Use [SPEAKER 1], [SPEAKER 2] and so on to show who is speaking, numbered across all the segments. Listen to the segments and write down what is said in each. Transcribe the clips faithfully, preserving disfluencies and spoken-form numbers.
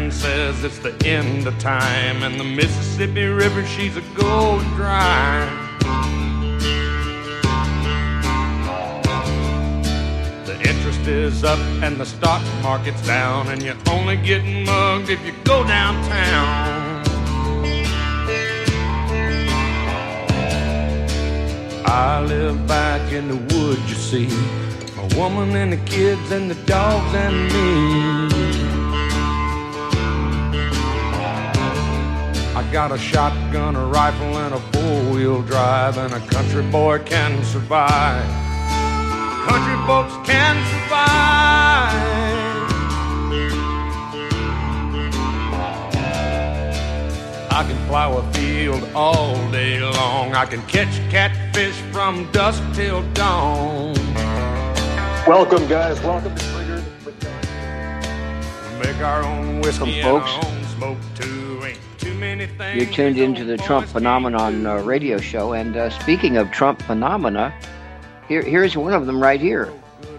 [SPEAKER 1] man says it's the end of time, and the Mississippi River, she's a going dry. The interest is up and the stock market's down, and you're only getting mugged if you go downtown. I live back in the woods, you see, a woman and the kids and the dogs and me. I got a shotgun, a rifle, and a four-wheel drive, and a country boy can survive. Country folks can survive. I can plow a field all day long. I can catch catfish from dusk till dawn.
[SPEAKER 2] Welcome, guys. Welcome to Triggered.
[SPEAKER 1] Make our own whiskey
[SPEAKER 3] Welcome, folks.
[SPEAKER 1] and our own smoke too. Ain't too many things.
[SPEAKER 3] You're tuned into the Trump Phenomenon uh, radio show. And uh, speaking of Trump phenomena, here, here's one of them right here.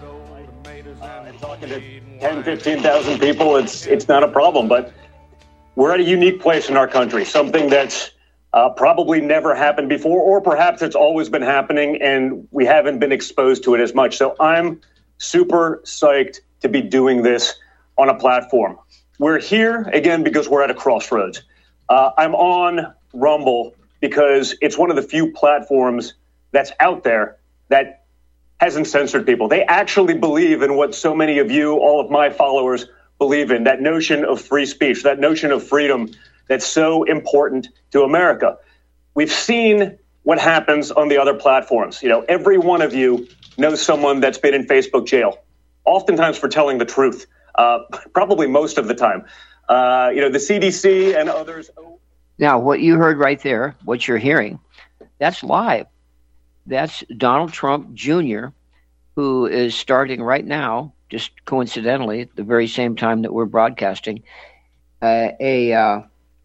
[SPEAKER 2] Uh, talking to ten, fifteen thousand people, it's it's not a problem, but we're at a unique place in our country, something that's uh, probably never happened before, or perhaps it's always been happening and we haven't been exposed to it as much. So I'm super psyched to be doing this on a platform. We're here, again, because we're at a crossroads. Uh, I'm on Rumble because it's one of the few platforms that's out there that hasn't censored people. They actually believe in what so many of you, all of my followers, believe in, that notion of free speech, that notion of freedom that's so important to America. We've seen what happens on the other platforms. You know, every one of you knows someone that's been in Facebook jail, oftentimes for telling the truth, uh, probably most of the time. Uh, you know, the C D C and others.
[SPEAKER 3] Now, what you heard right there, what you're hearing, that's live. That's Donald Trump Junior, who is starting right now, just coincidentally, at the very same time that we're broadcasting, uh, a, uh,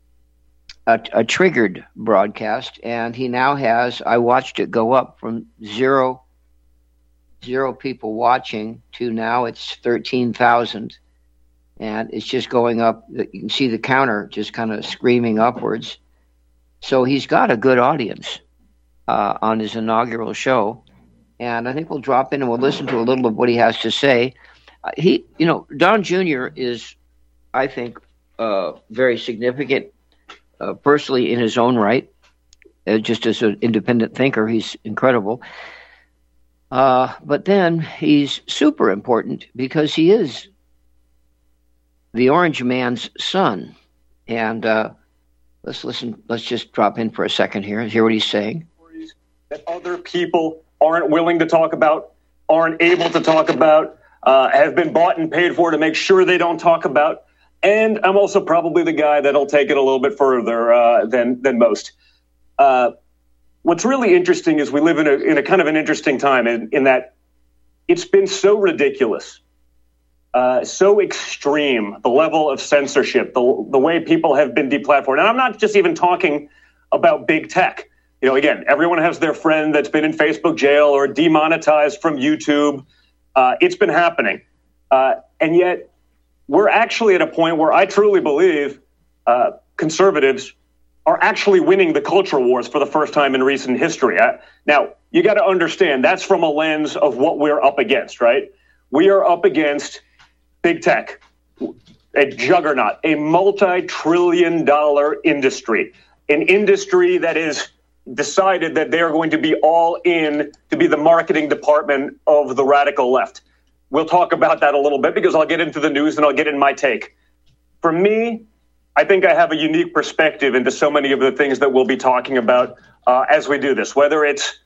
[SPEAKER 3] a a triggered broadcast, and he now has. I watched it go up from zero zero people watching to now it's thirteen thousand, and it's just going up. You can see the counter just kind of screaming upwards. So he's got a good audience uh, on his inaugural show, and I think we'll drop in and we'll listen to a little of what he has to say. Uh, he, you know, Don Junior is, I think, uh, very significant uh, personally in his own right. Uh, just as an independent thinker, he's incredible. Uh, but then he's super important because he is the Orange Man's son. And uh, let's listen. Let's just drop in for a second here and hear what he's saying.
[SPEAKER 2] That other people aren't willing to talk about, aren't able to talk about. Uh, have been bought and paid for to make sure they don't talk about. And I'm also probably the guy that'll take it a little bit further uh, than than most. Uh, what's really interesting is we live in a in a kind of an interesting time in, in that it's been so ridiculous, uh, so extreme, the level of censorship, the, the way people have been deplatformed. And I'm not just even talking about big tech. You know, again, everyone has their friend that's been in Facebook jail or demonetized from YouTube. Uh, it's been happening. Uh, and yet we're actually at a point where I truly believe uh, conservatives are actually winning the culture wars for the first time in recent history. I, now, you got to understand that's from a lens of what we're up against, right? We are up against big tech, a juggernaut, a multi-trillion dollar industry, an industry that is decided that they are going to be all in to be the marketing department of the radical left. We'll talk about that a little bit because I'll get into the news and I'll get in my take. For me, I think I have a unique perspective into so many of the things that we'll be talking about uh, as we do this, whether it's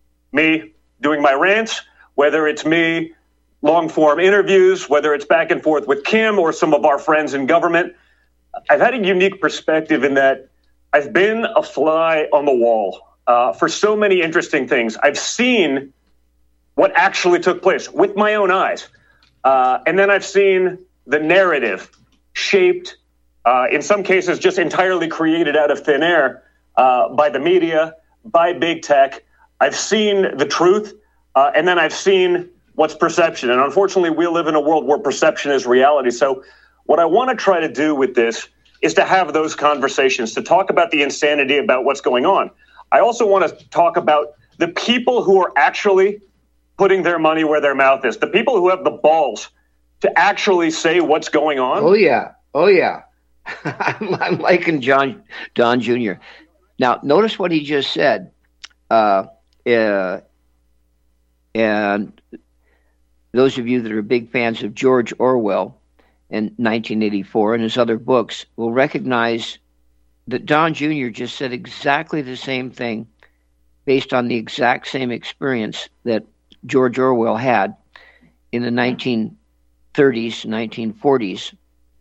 [SPEAKER 2] me doing my rants, whether it's me long-form interviews, whether it's back and forth with Kim or some of our friends in government. I've had a unique perspective in that I've been a fly on the wall uh, for so many interesting things. I've seen what actually took place with my own eyes. Uh, and then I've seen the narrative shaped, uh, in some cases just entirely created out of thin air uh, by the media, by big tech. I've seen the truth, uh, and then I've seen what's perception. And unfortunately, we live in a world where perception is reality. So what I want to try to do with this is to have those conversations, to talk about the insanity about what's going on. I also want to talk about the people who are actually putting their money where their mouth is, the people who have the balls to actually say what's going on.
[SPEAKER 3] Oh, yeah. Oh, yeah. I'm, I'm liking John Don Junior Now, notice what he just said. Uh, uh, and those of you that are big fans of George Orwell in nineteen eighty-four and his other books will recognize that Don Junior just said exactly the same thing based on the exact same experience that George Orwell had in the nineteen thirties, nineteen forties,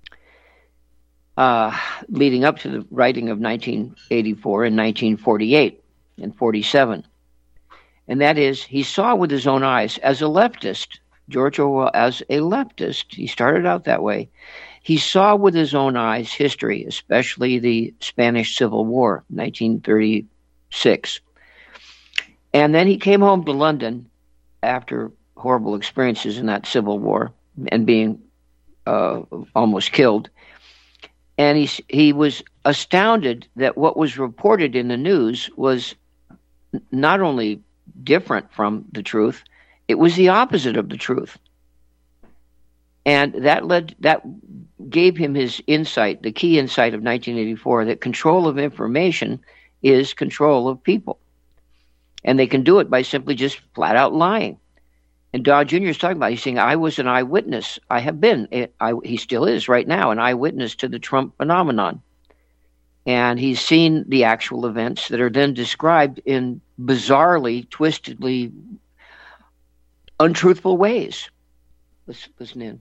[SPEAKER 3] uh, leading up to the writing of nineteen eighty-four and nineteen forty-eight and forty-seven. And that is, he saw with his own eyes, as a leftist, George Orwell, as a leftist, he started out that way. He saw with his own eyes history, especially the Spanish Civil War, nineteen thirty-six. And then he came home to London after horrible experiences in that Civil War and being uh, almost killed. And he, he was astounded that what was reported in the news was not only different from the truth, it was the opposite of the truth. And that led that gave him his insight, the key insight of nineteen eighty-four, that control of information is control of people. And they can do it by simply just flat out lying. And Don Junior is talking about, he's saying, I was an eyewitness. I have been, I, he still is right now, an eyewitness to the Trump phenomenon. And he's seen the actual events that are then described in bizarrely, twistedly, untruthful ways. Let's listen in.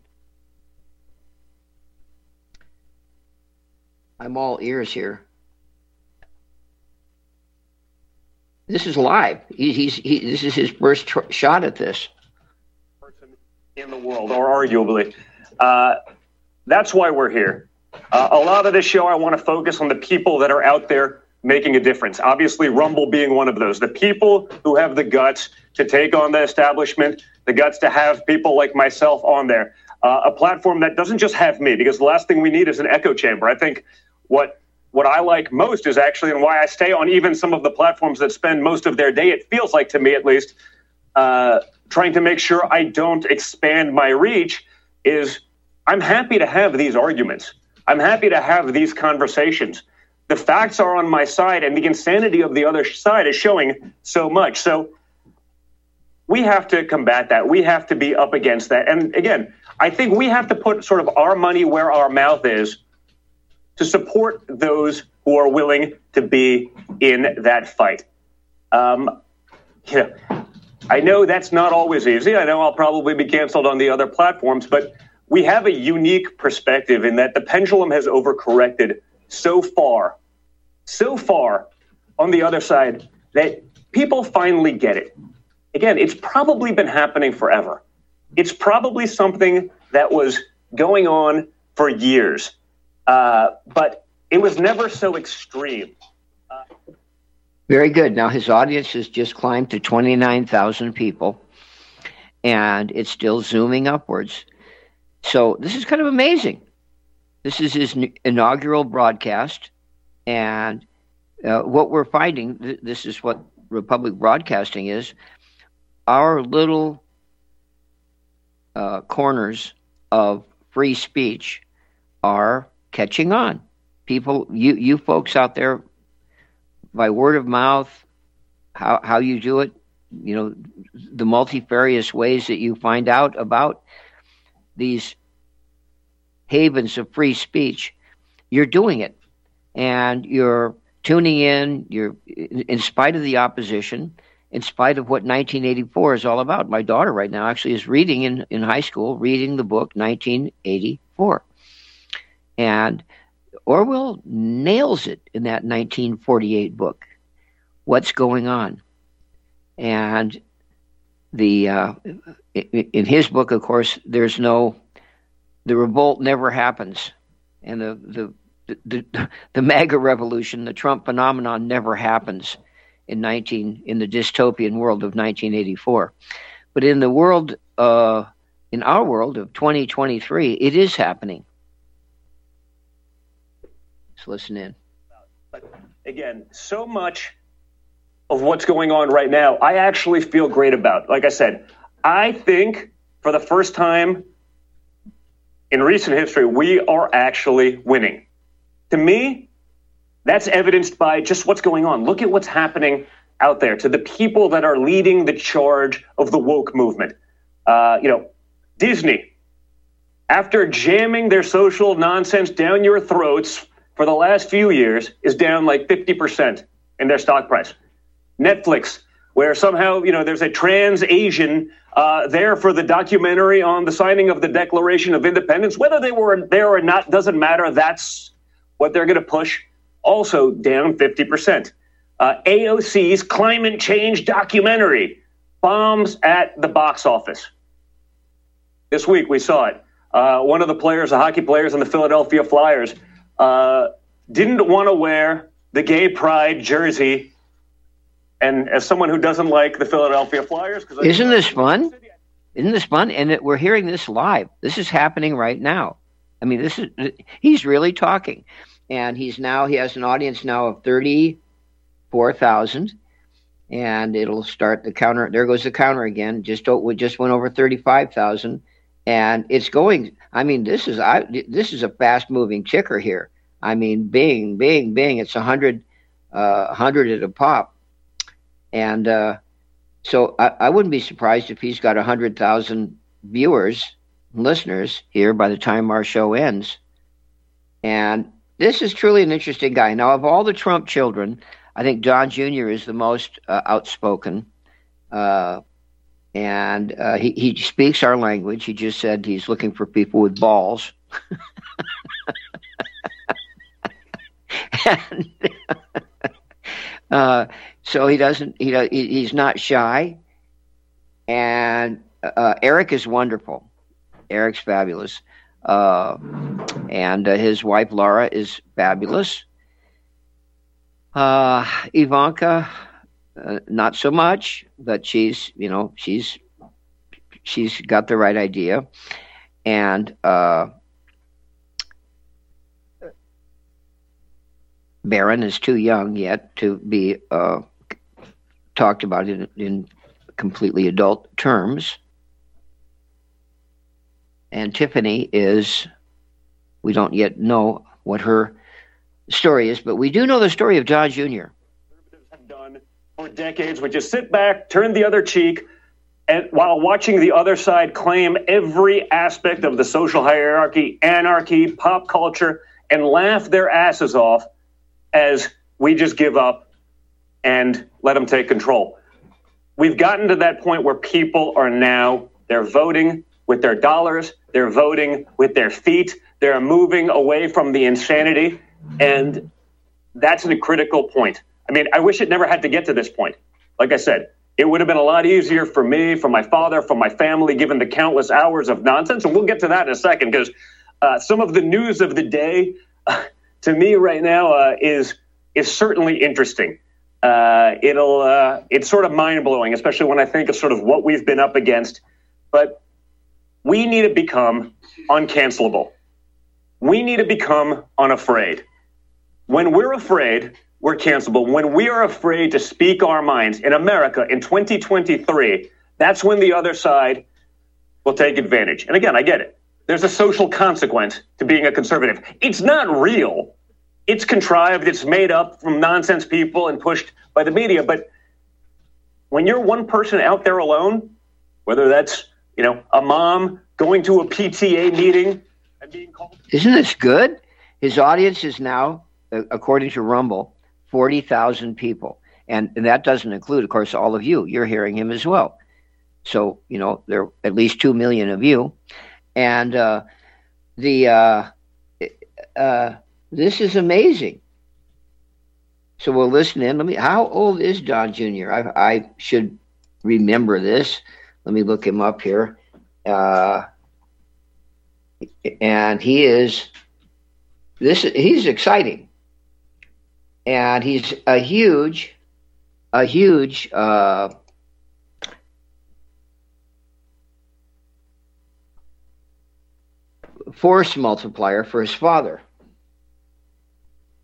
[SPEAKER 3] I'm all ears here. This is live. He, he's he, this is his first tr- shot at this.
[SPEAKER 2] Person in the world, or arguably, uh, that's why we're here. Uh, a lot of this show, I want to focus on the people that are out there making a difference. Obviously, Rumble being one of those. The people who have the guts to take on the establishment, the guts to have people like myself on there. Uh, a platform that doesn't just have me, because the last thing we need is an echo chamber. I think what what I like most is actually, and why I stay on even some of the platforms that spend most of their day, it feels like to me at least, uh, trying to make sure I don't expand my reach, is I'm happy to have these arguments. I'm happy to have these conversations. The facts are on my side, and the insanity of the other side is showing so much. So we have to combat that. We have to be up against that. And again, I think we have to put sort of our money where our mouth is to support those who are willing to be in that fight. Um, you know, I know that's not always easy. I know I'll probably be canceled on the other platforms, but we have a unique perspective in that the pendulum has overcorrected so far, so far on the other side that people finally get it. Again, it's probably been happening forever. It's probably something that was going on for years, uh, but it was never so extreme. Uh,
[SPEAKER 3] Very good. Now, his audience has just climbed to twenty-nine thousand people, and it's still zooming upwards. So this is kind of amazing. This is his inaugural broadcast, and uh, what we're finding, th- this is what Republic Broadcasting is, our little uh, corners of free speech are catching on. People, you you folks out there, by word of mouth, how how you do it, you know, the multifarious ways that you find out about these havens of free speech, you're doing it. And you're tuning in, you're in spite of the opposition, in spite of what nineteen eighty-four is all about. My daughter right now actually is reading in, in high school, reading the book nineteen eighty-four. And Orwell nails it in that nineteen forty-eight book. What's going on? And the uh, in his book, of course, there's no, the revolt never happens. And the, the, the, the MAGA revolution, the Trump phenomenon never happens in nineteen in the dystopian world of nineteen eighty-four. But in the world, uh, in our world of twenty twenty-three, it is happening. Let's listen in.
[SPEAKER 2] But again, so much of what's going on right now, I actually feel great about. Like I said, I think for the first time in recent history, we are actually winning. To me, that's evidenced by just what's going on. Look at what's happening out there to the people that are leading the charge of the woke movement. Uh, you know, Disney, after jamming their social nonsense down your throats for the last few years, is down like fifty percent in their stock price. Netflix, where somehow, you know, there's a trans Asian uh, there for the documentary on the signing of the Declaration of Independence. Whether they were there or not doesn't matter. That's what they're going to push. Also down fifty percent. Uh, A O C's climate change documentary bombs at the box office. This week we saw it. Uh, one of the players, the hockey players on the Philadelphia Flyers, uh, didn't want to wear the gay pride jersey. And as someone who doesn't like the Philadelphia Flyers, because
[SPEAKER 3] isn't this fun? Isn't this fun? And it, we're hearing this live. This is happening right now. I mean, this is he's really talking, and he's now he has an audience now of thirty-four thousand, and it'll start the counter. There goes the counter again. Just we just went over thirty-five thousand, and it's going. I mean, this is I this is a fast moving ticker here. I mean, bing, bing, bing. It's a hundred, uh, hundred at a pop. And uh, so I, I wouldn't be surprised if he's got one hundred thousand viewers, listeners here by the time our show ends. And this is truly an interesting guy. Now, of all the Trump children, I think Don Junior is the most uh, outspoken. Uh, and uh, he, he speaks our language. He just said he's looking for people with balls. and, uh, so he doesn't. He he's not shy, and uh, Eric is wonderful. Eric's fabulous, uh, and uh, his wife Laura is fabulous. Uh, Ivanka, uh, not so much, but she's you know she's she's got the right idea, and. Uh, Barron is too young yet to be uh, talked about in, in completely adult terms. And Tiffany is, we don't yet know what her story is, but we do know the story of Don Junior
[SPEAKER 2] Conservatives have done for decades, which is sit back, turn the other cheek, and while watching the other side claim every aspect of the social hierarchy, anarchy, pop culture, and laugh their asses off as we just give up and let them take control. We've gotten to that point where people are now, they're voting with their dollars, they're voting with their feet, they're moving away from the insanity, and that's a critical point. I mean, I wish it never had to get to this point. Like I said, it would have been a lot easier for me, for my father, for my family, given the countless hours of nonsense, and we'll get to that in a second, because uh, some of the news of the day, uh, to me right now, uh, is is certainly interesting. Uh, it'll uh, it's sort of mind blowing, especially when I think of sort of what we've been up against. But we need to become uncancelable. We need to become unafraid. When we're afraid, we're cancelable. When we are afraid to speak our minds in America in twenty twenty-three, that's when the other side will take advantage. And again, I get it. There's a social consequence to being a conservative. It's not real. It's contrived. It's made up from nonsense people and pushed by the media. But when you're one person out there alone, whether that's, you know, a mom going to a P T A meeting and being called.
[SPEAKER 3] Isn't this good? His audience is now, according to Rumble, forty thousand people. And, and that doesn't include, of course, all of you. You're hearing him as well. So, you know, there are at least two million of you. And uh, the uh, uh, this is amazing. So we'll listen in. Let me. How old is Don Junior? I, I should remember this. Let me look him up here. Uh, and he is this. He's exciting, and he's a huge, a huge. Uh, force multiplier for his father.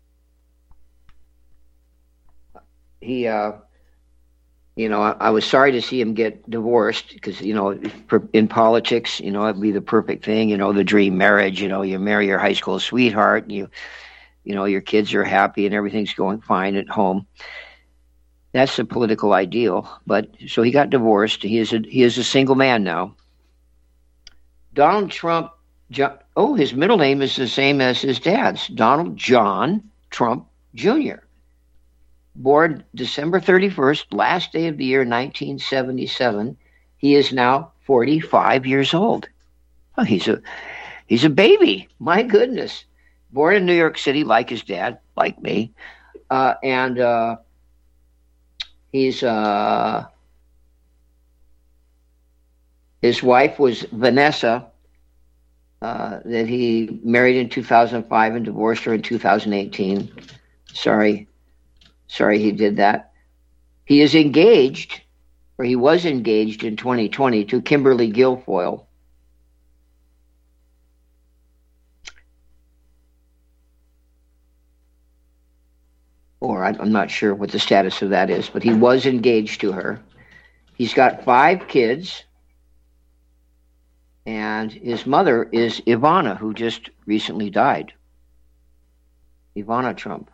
[SPEAKER 3] he, uh, you know, I, I was sorry to see him get divorced because, you know, in politics, you know, it'd be the perfect thing, you know, the dream marriage, you know, you marry your high school sweetheart and you, you know, your kids are happy and everything's going fine at home. That's the political ideal. But so he got divorced. He is a, he is a single man now. Donald Trump, John, oh, his middle name is the same as his dad's, Donald John Trump Junior Born December thirty-first, last day of the year, nineteen seventy-seven. He is now forty-five years old. Oh, he's a he's a baby. My goodness. Born in New York City, like his dad, like me, uh, and uh, he's uh, his wife was Vanessa, uh, that he married in two thousand five and divorced her in two thousand eighteen. Sorry, sorry, he did that. He is engaged, or he was engaged in twenty twenty to Kimberly Guilfoyle. Or I'm not sure what the status of that is, but he was engaged to her. He's got five kids, and his mother is Ivana, who just recently died. Ivana Trump.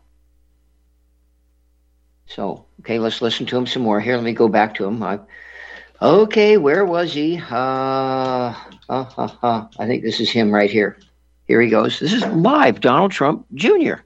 [SPEAKER 3] So, okay, let's listen to him some more. Here, let me go back to him. I, okay, where was he? Uh, uh, uh, uh, I think this is him right here. Here he goes. This is live, Donald Trump Junior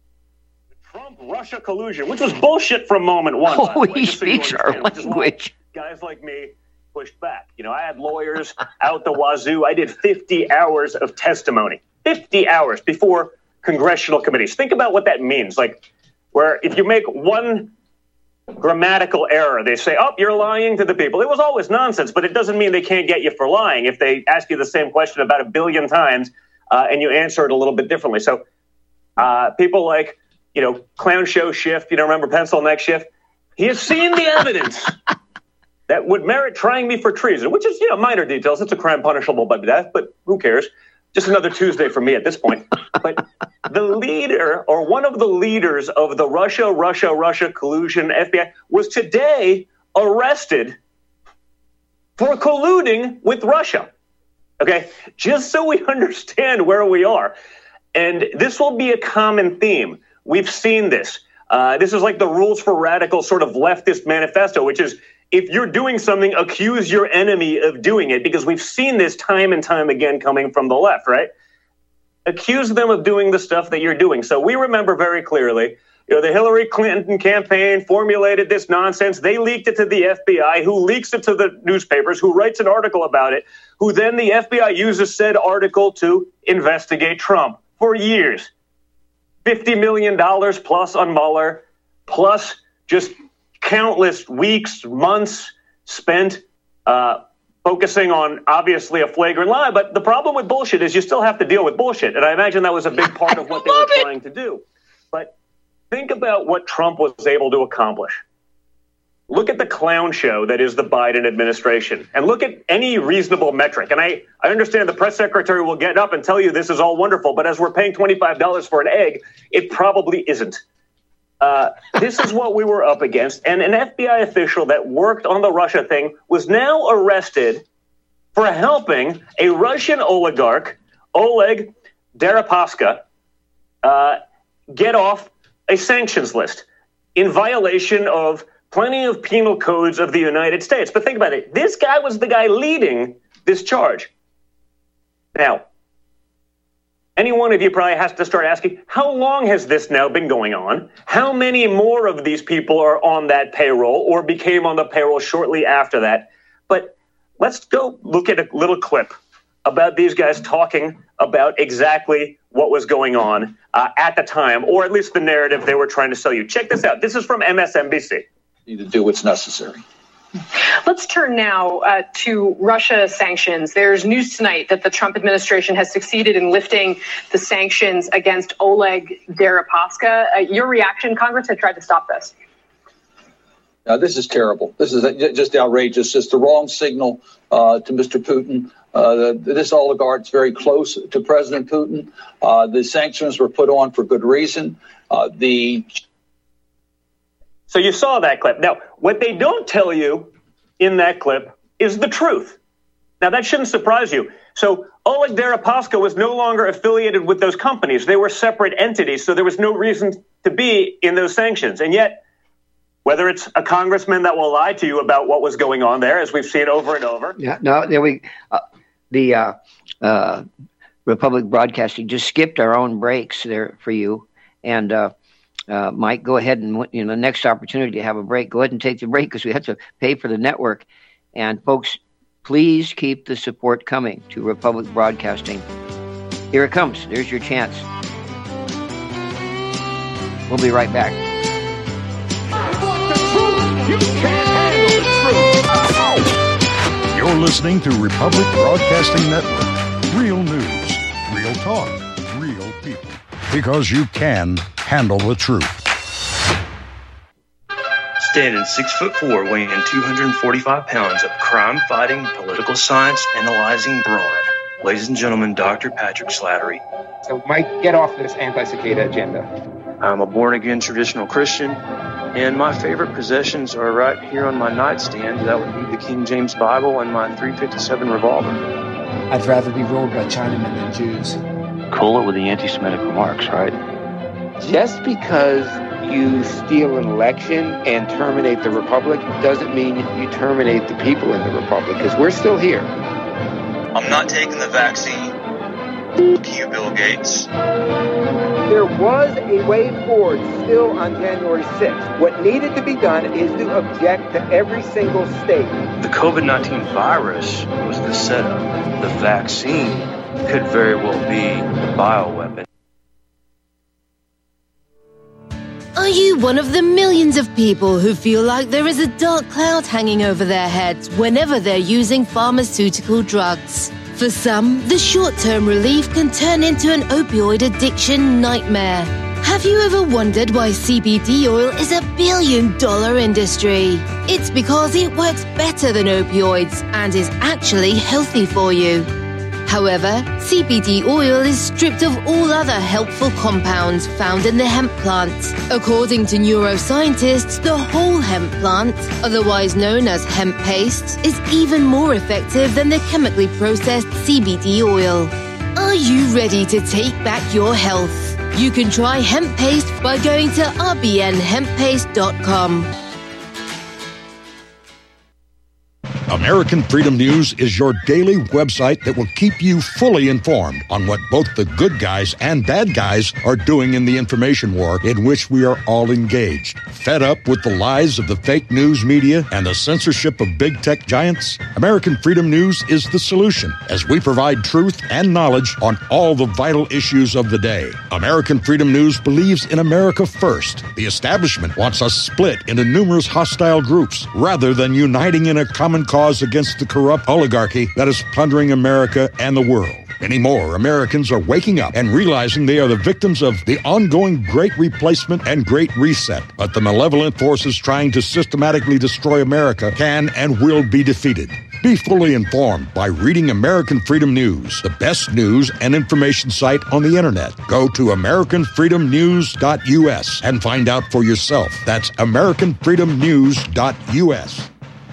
[SPEAKER 2] Russia collusion, which was bullshit from moment one.
[SPEAKER 3] Oh, he speaks our language.
[SPEAKER 2] Guys like me pushed back. You know, I had lawyers out the wazoo. I did fifty hours of testimony, fifty hours before congressional committees. Think about what that means. Like, where if you make one grammatical error, they say, oh, you're lying to the people. It was always nonsense, but it doesn't mean they can't get you for lying if they ask you the same question about a billion times uh, and you answer it a little bit differently. So uh, people like, you know, Clown Show Schiff, you know, remember Pencil Neck Schiff? He has seen the evidence that would merit trying me for treason, which is, you know, minor details. It's a crime punishable by death, but who cares? Just another Tuesday for me at this point. But the leader, or one of the leaders of the Russia, Russia, Russia collusion F B I was today arrested for colluding with Russia. Okay? Just so we understand where we are. And this will be a common theme. We've seen this. Uh, this is like the Rules for Radical sort of leftist manifesto, which is if you're doing something, accuse your enemy of doing it, because we've seen this time and time again coming from the left, right? Accuse them of doing the stuff that you're doing. So we remember very clearly, you know, the Hillary Clinton campaign formulated this nonsense. They leaked it to the F B I, who leaks it to the newspapers, who writes an article about it, who then the F B I uses said article to investigate Trump for years. fifty million dollars plus on Mueller, plus just countless weeks, months spent uh, focusing on obviously a flagrant lie. But the problem with bullshit is you still have to deal with bullshit. And I imagine that was a big part of what they were trying to do. But think about what Trump was able to accomplish. Look at the clown show that is the Biden administration, and look at any reasonable metric. And I, I understand the press secretary will get up and tell you this is all wonderful, but as we're paying twenty-five dollars for an egg, it probably isn't. Uh, this is what we were up against. And an F B I official that worked on the Russia thing was now arrested for helping a Russian oligarch, Oleg Deripaska, uh, get off a sanctions list in violation of plenty of penal codes of the United States. But think about it. This guy was the guy leading this charge. Now, any one of you probably has to start asking, how long has this now been going on? How many more of these people are on that payroll or became on the payroll shortly after that? But let's go look at a little clip about these guys talking about exactly what was going on uh, at the time, or at least the narrative they were trying to sell you. Check this out. This is from M S N B C.
[SPEAKER 4] Need to do what's necessary.
[SPEAKER 5] Let's turn now uh, to Russia sanctions. There's news tonight that the Trump administration has succeeded in lifting the sanctions against Oleg Deripaska. Uh, your reaction? Congress had tried to stop this.
[SPEAKER 4] Now, this is terrible. This is just outrageous. It's the wrong signal uh, to Mister Putin. Uh, the, this oligarch is very close to President Putin. Uh, the sanctions were put on for good reason. Uh, the
[SPEAKER 2] So you saw that clip. Now, what they don't tell you in that clip is the truth. Now, that shouldn't surprise you. So Oleg Deripaska was no longer affiliated with those companies. They were separate entities, so there was no reason to be in those sanctions. And yet, whether it's a congressman that will lie to you about what was going on there, as we've seen over and over.
[SPEAKER 3] Yeah, no, there we uh, the uh, uh, Republic Broadcasting just skipped our own breaks there for you. And uh, uh, Mike, go ahead and, you know, the next opportunity to have a break, go ahead and take the break because we have to pay for the network. And folks, please keep the support coming to Republic Broadcasting. Here it comes. There's your chance. We'll be right back.
[SPEAKER 6] You can't handle the truth. You're listening to Republic Broadcasting Network. Real news, real talk, real people. Because you can handle the truth.
[SPEAKER 7] Standing six foot four, weighing two hundred forty-five pounds of crime-fighting, political science analyzing brawn. Ladies and gentlemen, Doctor Patrick Slattery.
[SPEAKER 8] So, Mike, get off this anti-cicada agenda.
[SPEAKER 7] I'm a born-again traditional Christian, and my favorite possessions are right here on my nightstand. That would be the King James Bible and my three fifty-seven revolver.
[SPEAKER 9] I'd rather be ruled by Chinamen than Jews.
[SPEAKER 10] Cool it with the anti-Semitic remarks, right?
[SPEAKER 8] Just because you steal an election and terminate the Republic doesn't mean you terminate the people in the Republic, because we're still here.
[SPEAKER 7] I'm not taking the vaccine. Fuck you, Bill Gates.
[SPEAKER 8] There was a way forward still on January sixth. What needed to be done is to object to every single state.
[SPEAKER 7] The COVID nineteen virus was the setup. The vaccine could very well be the bioweapon.
[SPEAKER 11] Are you one of the millions of people who feel like there is a dark cloud hanging over their heads whenever they're using pharmaceutical drugs? For some, the short-term relief can turn into an opioid addiction nightmare. Have you ever wondered why C B D oil is a billion-dollar industry? It's because it works better than opioids and is actually healthy for you. However, C B D oil is stripped of all other helpful compounds found in the hemp plant. According to neuroscientists, the whole hemp plant, otherwise known as hemp paste, is even more effective than the chemically processed C B D oil. Are you ready to take back your health? You can try hemp paste by going to r b n hemp paste dot com.
[SPEAKER 6] American Freedom News is your daily website that will keep you fully informed on what both the good guys and bad guys are doing in the information war in which we are all engaged. Fed up with the lies of the fake news media and the censorship of big tech giants? American Freedom News is the solution, as we provide truth and knowledge on all the vital issues of the day. American Freedom News believes in America first. The establishment wants us split into numerous hostile groups rather than uniting in a common cause against the corrupt oligarchy that is plundering America and the world. Many more Americans are waking up and realizing they are the victims of the ongoing Great Replacement and Great Reset. But the malevolent forces trying to systematically destroy America can and will be defeated. Be fully informed by reading American Freedom News, the best news and information site on the internet. Go to american freedom news dot u s and find out for yourself. That's american freedom news dot u s.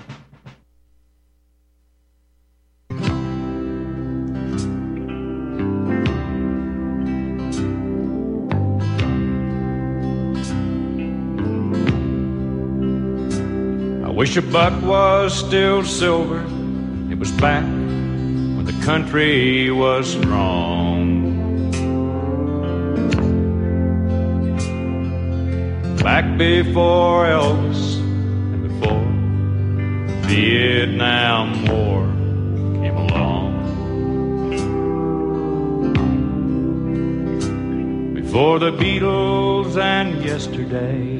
[SPEAKER 1] I wish a buck was still silver. It was back when the country was strong. Back before Elvis and before the Vietnam War came along. Before the Beatles and yesterday,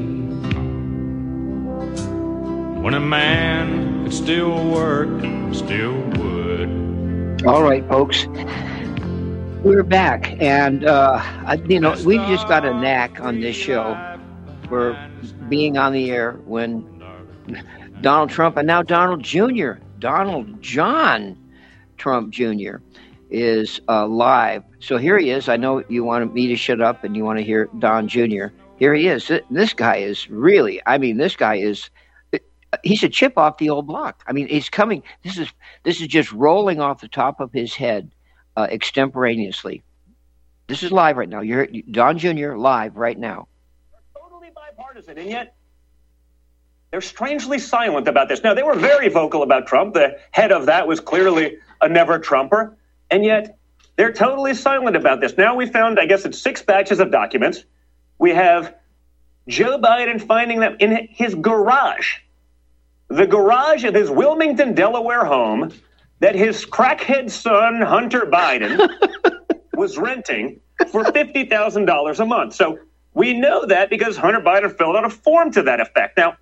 [SPEAKER 1] when a man could still work, still would.
[SPEAKER 3] All right, folks. We're back. And, uh, you know, we've just got a knack on this show for being on the air when Donald Trump and now Donald Junior, Donald John Trump Junior is uh, live. So here he is. I know you wanted me to shut up and you want to hear Don Junior Here he is. This guy is really, I mean, this guy is, he's a chip off the old block. I mean, he's coming, this is this is just rolling off the top of his head uh, extemporaneously. This is live right now. You're Don Junior live right now.
[SPEAKER 2] They're totally bipartisan, and yet they're strangely silent about this. Now, they were very vocal about Trump. The head of that was clearly a never-Trumper, and yet they're totally silent about this. Now we found, I guess it's six batches of documents. We have Joe Biden finding them in his garage, the garage of his Wilmington, Delaware home that his crackhead son, Hunter Biden, was renting for fifty thousand dollars a month. So we know that because Hunter Biden filled out a form to that effect. Now,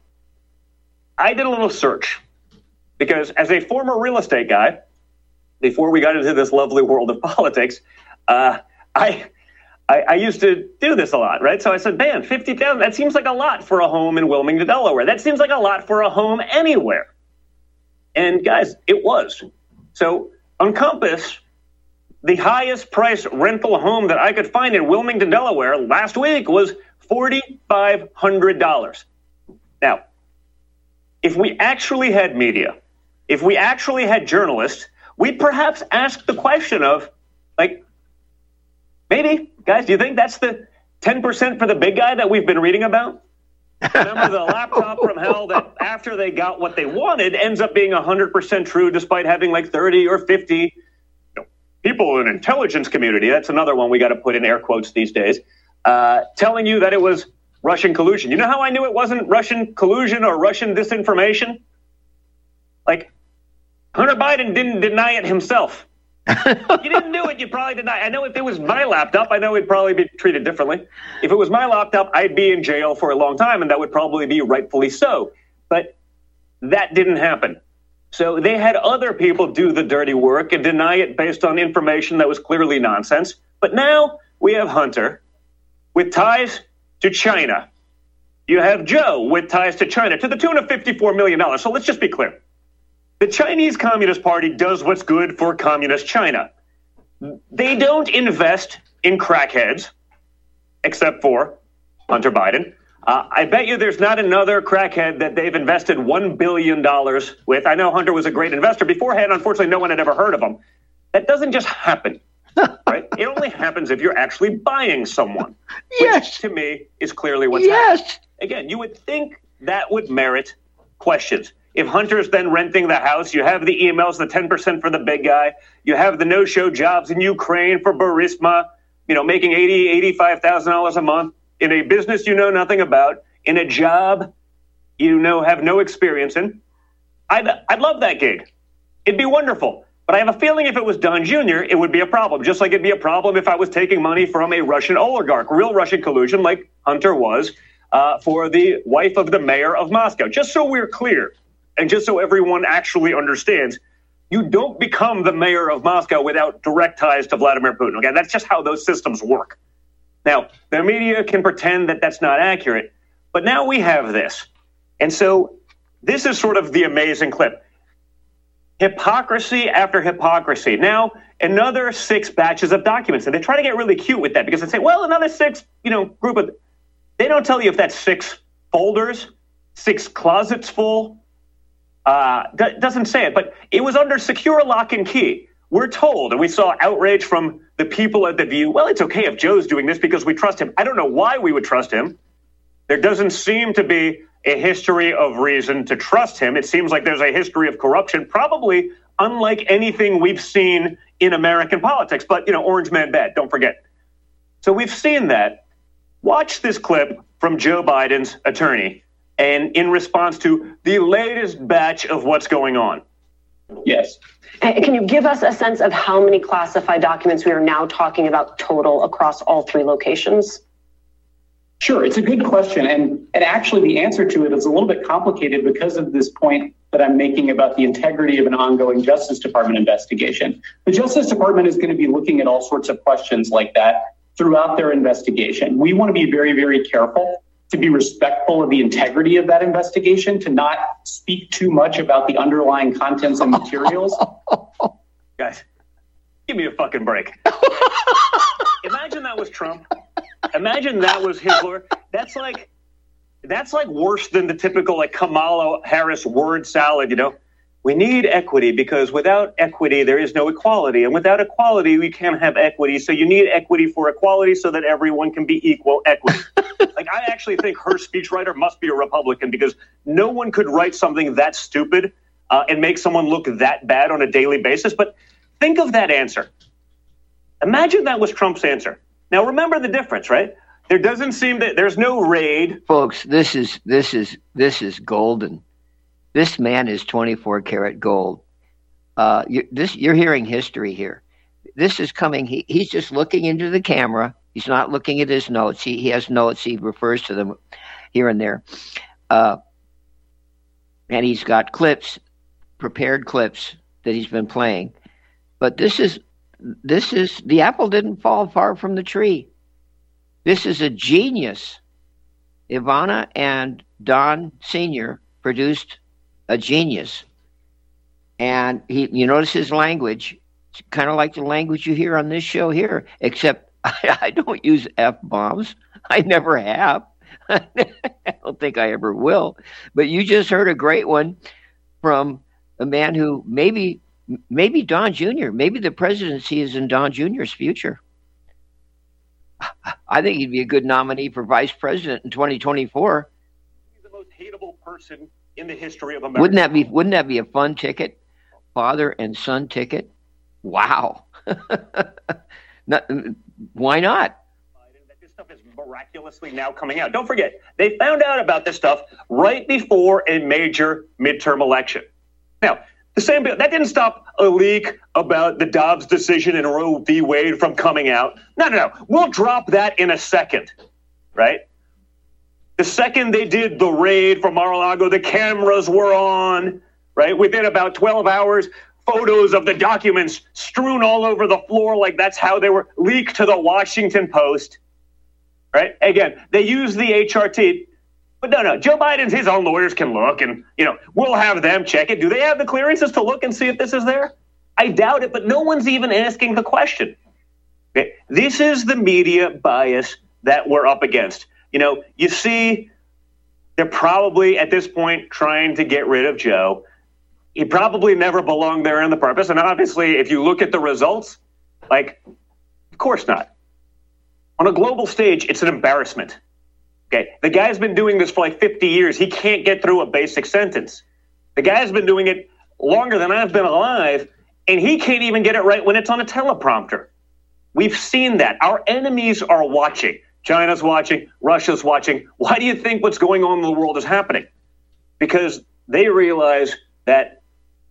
[SPEAKER 2] I did a little search because as a former real estate guy, before we got into this lovely world of politics, uh, I, I I used to do this a lot, right? So I said, man, fifty thousand dollars, that seems like a lot for a home in Wilmington, Delaware. That seems like a lot for a home anywhere. And guys, it was. So on Compass, the highest price rental home that I could find in Wilmington, Delaware last week was four thousand five hundred dollars. Now, if we actually had media, if we actually had journalists, we'd perhaps ask the question of, like, maybe, guys, do you think that's the ten percent for the big guy that we've been reading about? Remember the laptop from hell that after they got what they wanted ends up being one hundred percent true despite having like thirty or fifty people in the intelligence community, that's another one we got to put in air quotes these days, uh, telling you that it was Russian collusion. You know how I knew it wasn't Russian collusion or Russian disinformation? Like, Hunter Biden didn't deny it himself. You didn't do it, you'd probably deny it. I know if it was my laptop, I know it'd probably be treated differently. If it was my laptop, I'd be in jail for a long time, and that would probably be rightfully so. But that didn't happen. So they had other people do the dirty work and deny it based on information that was clearly nonsense. But now we have Hunter with ties to China. You have Joe with ties to China to the tune of fifty-four million dollars. So let's just be clear. The Chinese Communist Party does what's good for communist China. They don't invest in crackheads, except for Hunter Biden. Uh, I bet you there's not another crackhead that they've invested one billion dollars with. I know Hunter was a great investor. Beforehand, unfortunately, no one had ever heard of him. That doesn't just happen, right? It only happens if you're actually buying someone,
[SPEAKER 3] yes.
[SPEAKER 2] Which to me is clearly what's
[SPEAKER 3] yes.
[SPEAKER 2] happening. Again, you would think that would merit questions. If Hunter's then renting the house, you have the emails, the ten percent for the big guy. You have the no-show jobs in Ukraine for Burisma, you know, making eighty thousand dollars, eighty-five thousand dollars a month in a business you know nothing about, in a job you know have no experience in. I'd, I'd love that gig. It'd be wonderful. But I have a feeling if it was Don Junior, it would be a problem, just like it'd be a problem if I was taking money from a Russian oligarch, real Russian collusion like Hunter was uh, for the wife of the mayor of Moscow. Just so we're clear. And just so everyone actually understands, you don't become the mayor of Moscow without direct ties to Vladimir Putin. Okay, that's just how those systems work. Now, the media can pretend that that's not accurate, but now we have this. And so this is sort of the amazing clip. Hypocrisy after hypocrisy. Now, another six batches of documents. And they try to get really cute with that because they say, well, another six, you know, group of... They don't tell you if that's six folders, six closets full. Uh, d- doesn't say it, but it was under secure lock and key. We're told, and we saw outrage from the people at The View, well, it's okay if Joe's doing this because we trust him. I don't know why we would trust him. There doesn't seem to be a history of reason to trust him. It seems like there's a history of corruption, probably unlike anything we've seen in American politics. But, you know, orange man bad, don't forget. So we've seen that. Watch this clip from Joe Biden's attorney. And in response to the latest batch of what's going on.
[SPEAKER 12] Yes.
[SPEAKER 13] Can you give us a sense of how many classified documents we are now talking about total across all three locations?
[SPEAKER 12] Sure, it's a good question. And, and actually the answer to it is a little bit complicated because of this point that I'm making about the integrity of an ongoing Justice Department investigation. The Justice Department is going to be looking at all sorts of questions like that throughout their investigation. We want to be very, very careful to be respectful of the integrity of that investigation, to not speak too much about the underlying contents and materials.
[SPEAKER 2] Guys, give me a fucking break. Imagine that was Trump. Imagine that was his lawyer. That's like that's like worse than the typical like Kamala Harris word salad, you know. We need equity because without equity, there is no equality. And without equality, we can't have equity. So you need equity for equality so that everyone can be equal equity. Like, I actually think her speechwriter must be a Republican because no one could write something that stupid uh, and make someone look that bad on a daily basis. But think of that answer. Imagine that was Trump's answer. Now, remember the difference, right? There doesn't seem that there's no raid.
[SPEAKER 3] Folks, this is this is this is golden. This man is twenty-four karat gold. Uh, you, this you're hearing history here. This is coming. He, he's just looking into the camera. He's not looking at his notes. He, he has notes. He refers to them here and there. Uh, and he's got clips, prepared clips that he's been playing. But this is this is the apple didn't fall far from the tree. This is a genius. Ivana and Don Senior produced a genius. And he, you notice his language, it's kind of like the language you hear on this show here, except I, I don't use F-bombs. I never have. I don't think I ever will. But you just heard a great one from a man who maybe, maybe Don Junior, maybe the presidency is in Don Junior's future. I think he'd be a good nominee for vice president in twenty twenty-four.
[SPEAKER 2] He's the most hateable person in the history of America.
[SPEAKER 3] Wouldn't that be wouldn't that be a fun ticket? Father and son ticket? Wow. not, why not?
[SPEAKER 2] This stuff is miraculously now coming out. Don't forget, they found out about this stuff right before a major midterm election. Now, the same that didn't stop a leak about the Dobbs decision in Roe v. Wade from coming out. No, no, no. We'll drop that in a second, right? The second they did the raid from Mar-a-Lago, the cameras were on, right? Within about twelve hours, photos of the documents strewn all over the floor like that's how they were leaked to the Washington Post, right? Again, they use the H R T. But no, no, Joe Biden's, his own lawyers can look and, you know, we'll have them check it. Do they have the clearances to look and see if this is there? I doubt it, but no one's even asking the question. Okay? This is the media bias that we're up against. You know, you see, they're probably at this point trying to get rid of Joe. He probably never belonged there in the purpose. And obviously, if you look at the results, like, of course not. On a global stage, it's an embarrassment. Okay, the guy's been doing this for like fifty years. He can't get through a basic sentence. The guy's been doing it longer than I've been alive, and he can't even get it right when it's on a teleprompter. We've seen that. Our enemies are watching. China's watching. Russia's watching. Why do you think what's going on in the world is happening? Because they realize that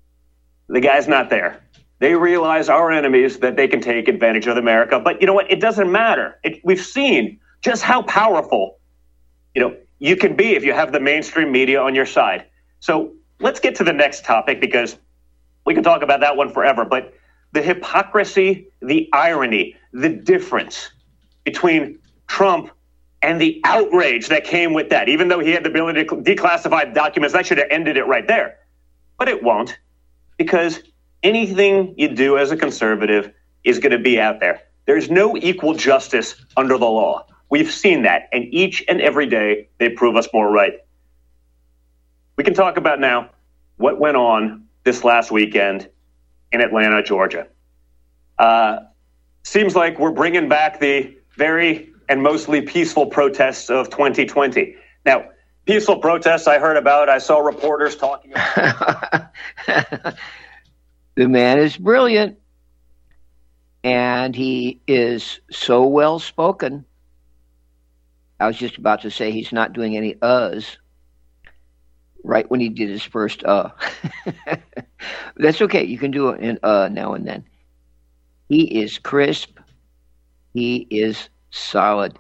[SPEAKER 2] the guy's not there. They realize, our enemies, that they can take advantage of America. But you know what? It doesn't matter. It, we've seen just how powerful you know, you can be if you have the mainstream media on your side. So let's get to the next topic because we can talk about that one forever. But the hypocrisy, the irony, the difference between Trump and the outrage that came with that, even though he had the ability to declassify documents, that should have ended it right there. But it won't, because anything you do as a conservative is going to be out there. There's no equal justice under the law. We've seen that, and each and every day they prove us more right. We can talk about now what went on this last weekend in Atlanta, Georgia. Uh, seems like we're bringing back the very and mostly peaceful protests of twenty twenty. Now, peaceful protests I heard about, I saw reporters talking about.
[SPEAKER 3] The man is brilliant, and he is so well spoken. I was just about to say he's not doing any uhs right when he did his first uh. That's okay. You can do an uh now and then. He is crisp. He is solid.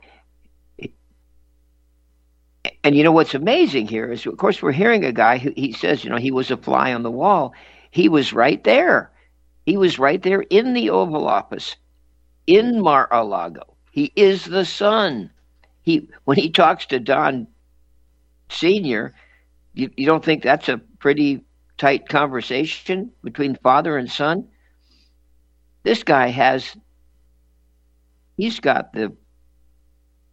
[SPEAKER 3] And you know what's amazing here is, of course, we're hearing a guy who he says, you know, he was a fly on the wall. He was right there. He was right there in the Oval Office, in Mar-a-Lago. He is the son. He, when he talks to Don Senior, you, you don't think that's a pretty tight conversation between father and son? This guy has, he's got the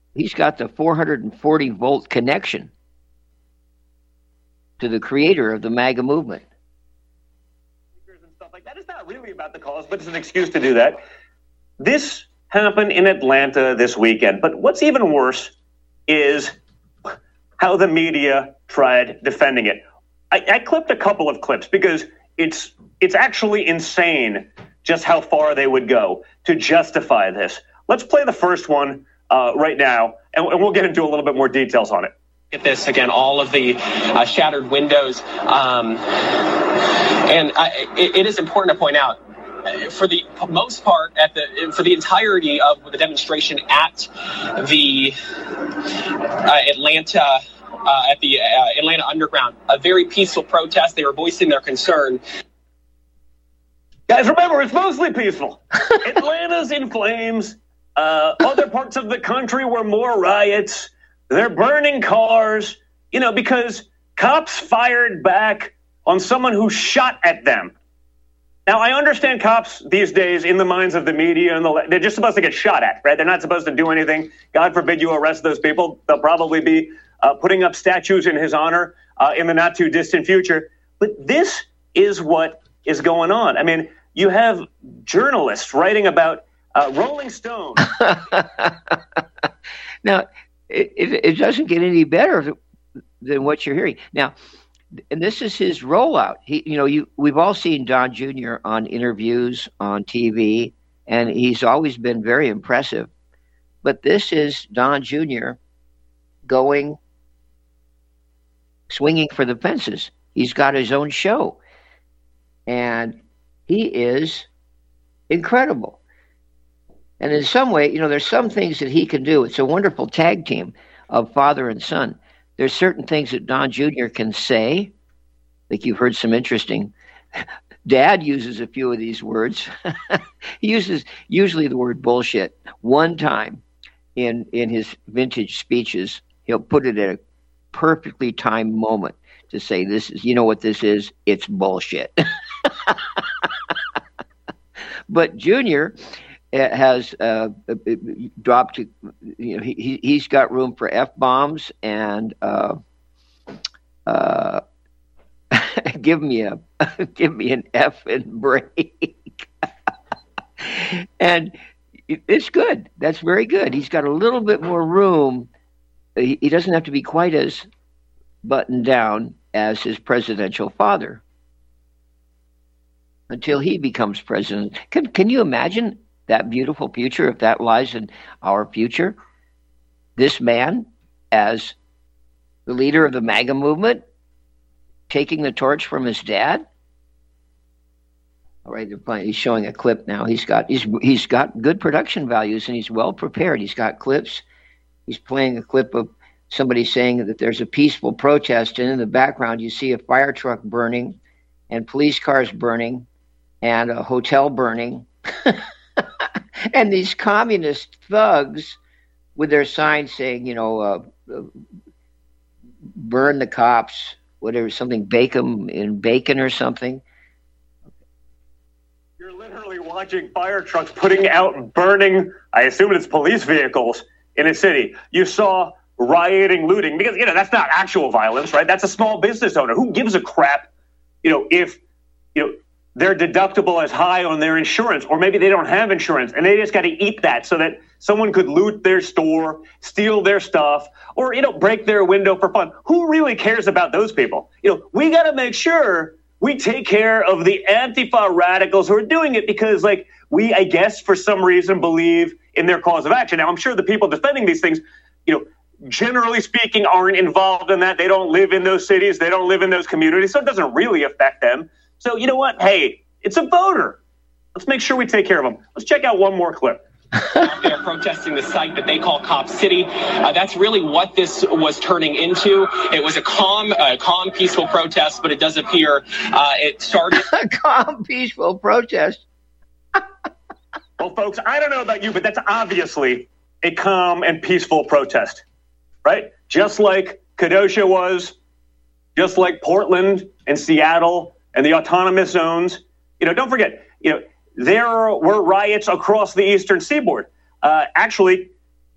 [SPEAKER 3] he's got the four hundred forty volt connection to the creator of the MAGA movement.
[SPEAKER 2] And stuff like that. It's not really about the cause, but it's an excuse to do that. This happened in Atlanta this weekend. But what's even worse is how the media tried defending it. I, I clipped a couple of clips because it's it's actually insane just how far they would go to justify this. Let's play the first one uh, right now, and, and we'll get into a little bit more details on it.
[SPEAKER 14] At this again, all of the uh, shattered windows, um, and I, it, it is important to point out, for the most part, at the for the entirety of the demonstration at the uh, Atlanta. Uh, at the uh, Atlanta Underground, a very peaceful protest. They were voicing their concern.
[SPEAKER 2] Guys, remember, it's mostly peaceful. Atlanta's in flames. Uh, other parts of the country were more riots. They're burning cars, you know, because cops fired back on someone who shot at them. Now, I understand cops these days, in the minds of the media, and the, they're just supposed to get shot at, right? They're not supposed to do anything. God forbid you arrest those people. They'll probably be Uh, putting up statues in his honor uh, in the not too distant future. But this is what is going on. I mean, you have journalists writing about uh, Rolling Stone.
[SPEAKER 3] Now, it, it, it doesn't get any better than what you're hearing. Now, and this is his rollout. He, you know, you we've all seen Don Junior on interviews on T V, and he's always been very impressive. But this is Don Junior going swinging for the fences. He's got his own show, and he is incredible. And in some way, you know, there's some things that he can do. It's a wonderful tag team of father and son. There's certain things that Don Junior can say, like you've heard some interesting. Dad uses a few of these words. He uses usually the word bullshit one time in in his vintage speeches. He'll put it at a perfectly timed moment to say, this is, you know what this is? It's bullshit. But Junior has uh, dropped, to, you know, he, he's got room for F-bombs and uh, uh, give me a, give me an F and break. And it's good. That's very good. He's got a little bit more room. He, he doesn't have to be quite as buttoned down as his presidential father until he becomes president. Can, can you imagine that beautiful future if that lies in our future? This man as the leader of the MAGA movement taking the torch from his dad? All right, they're playing. He's showing a clip now. He's got he's he's got good production values and he's well prepared. He's got clips. He's playing a clip of somebody saying that there's a peaceful protest, and in the background you see a fire truck burning and police cars burning and a hotel burning. And these communist thugs with their signs saying, you know, uh, uh, burn the cops, whatever, something, bake them in bacon or something.
[SPEAKER 2] You're literally watching fire trucks putting out burning, I assume it's police vehicles, in a city. You saw rioting, looting, because, you know, that's not actual violence, right? That's a small business owner. Who gives a crap, you know, if, you know, their deductible is high on their insurance, or maybe they don't have insurance and they just got to eat that so that someone could loot their store, steal their stuff, or, you know, break their window for fun. Who really cares about those people? You know, we got to make sure we take care of the Antifa radicals who are doing it because, like, we, I guess, for some reason believe in their cause of action. Now, I'm sure the people defending these things, you know, generally speaking, aren't involved in that. They don't live in those cities. They don't live in those communities. So it doesn't really affect them. So, you know what? Hey, it's a voter. Let's make sure we take care of them. Let's check out one more clip.
[SPEAKER 14] They're protesting the site that they call Cop City. Uh, that's really what this was turning into. It was a calm, uh, calm, peaceful protest, but it does appear uh, it started.
[SPEAKER 3] A calm, peaceful protest.
[SPEAKER 2] Well, folks, I don't know about you, but that's obviously a calm and peaceful protest, right? Just like Kenosha was, just like Portland and Seattle and the autonomous zones. You know, don't forget, you know, there were riots across the eastern seaboard. Uh, actually,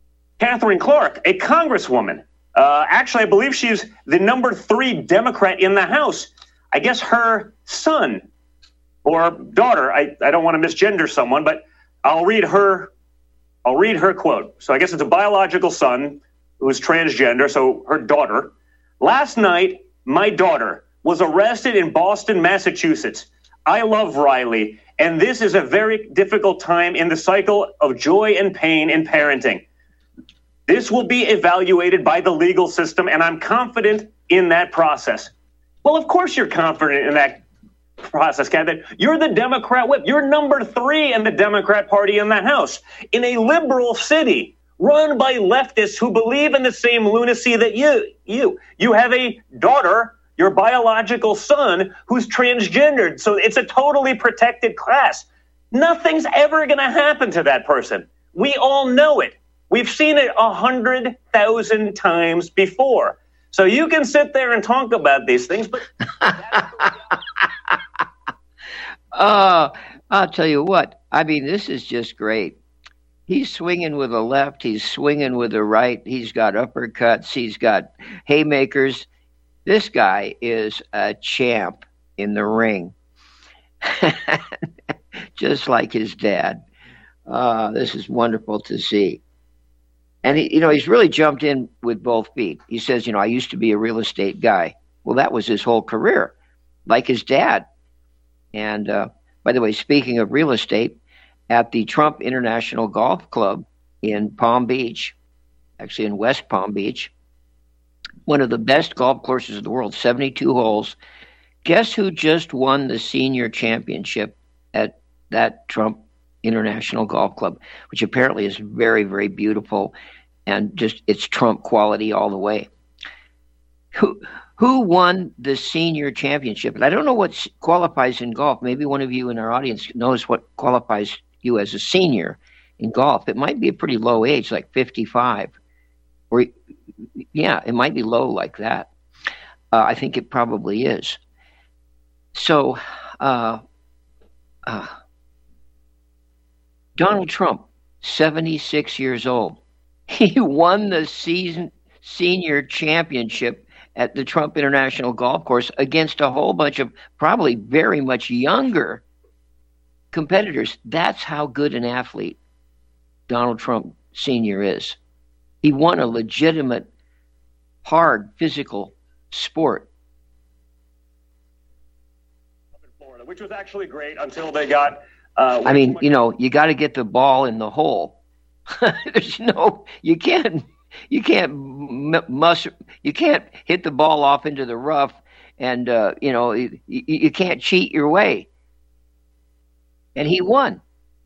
[SPEAKER 2] Catherine Clark, a congresswoman. Uh, actually, I believe she's the number three Democrat in the House. I guess her son or daughter, I, I don't want to misgender someone, but I'll read her I'll read her quote. So I guess it's a biological son who is transgender, so her daughter. Last night, my daughter was arrested in Boston, Massachusetts. I love Riley, and this is a very difficult time in the cycle of joy and pain in parenting. This will be evaluated by the legal system, and I'm confident in that process. Well, of course you're confident in that process, Catherine. You're the Democrat whip. You're number three in the Democrat Party in the House, in a liberal city run by leftists who believe in the same lunacy that you. You, you have a daughter, your biological son, who's transgendered. So it's a totally protected class. Nothing's ever going to happen to that person. We all know it. We've seen it a hundred thousand times before. So you can sit there and talk about these things, but
[SPEAKER 3] uh, I'll tell you what. I mean, this is just great. He's swinging with a left. He's swinging with a right. He's got uppercuts. He's got haymakers. This guy is a champ in the ring, just like his dad. Uh, this is wonderful to see. And, he, you know, he's really jumped in with both feet. He says, you know, I used to be a real estate guy. Well, that was his whole career, like his dad. And, uh, by the way, speaking of real estate, at the Trump International Golf Club in Palm Beach, actually in West Palm Beach, one of the best golf courses in the world, seventy-two holes. Guess who just won the senior championship at that Trump International Golf Club, which apparently is very, very beautiful and just it's Trump quality all the way. Who who won the senior championship? And I don't know what qualifies in golf. Maybe one of you in our audience knows what qualifies you as a senior in golf. It might be a pretty low age, like fifty-five. Or yeah, it might be low like that. Uh, I think it probably is. So, uh, uh, Donald Trump, seventy-six years old. He won the season senior championship at the Trump International Golf Course against a whole bunch of probably very much younger competitors. That's how good an athlete Donald Trump Senior is. He won a legitimate, hard, physical sport.
[SPEAKER 2] Florida, which was actually great until they got... Uh,
[SPEAKER 3] I mean, you know, you got to get the ball in the hole. There's no, you can't, you can't muss, you can't hit the ball off into the rough, and uh, you know, you, you can't cheat your way. And he won.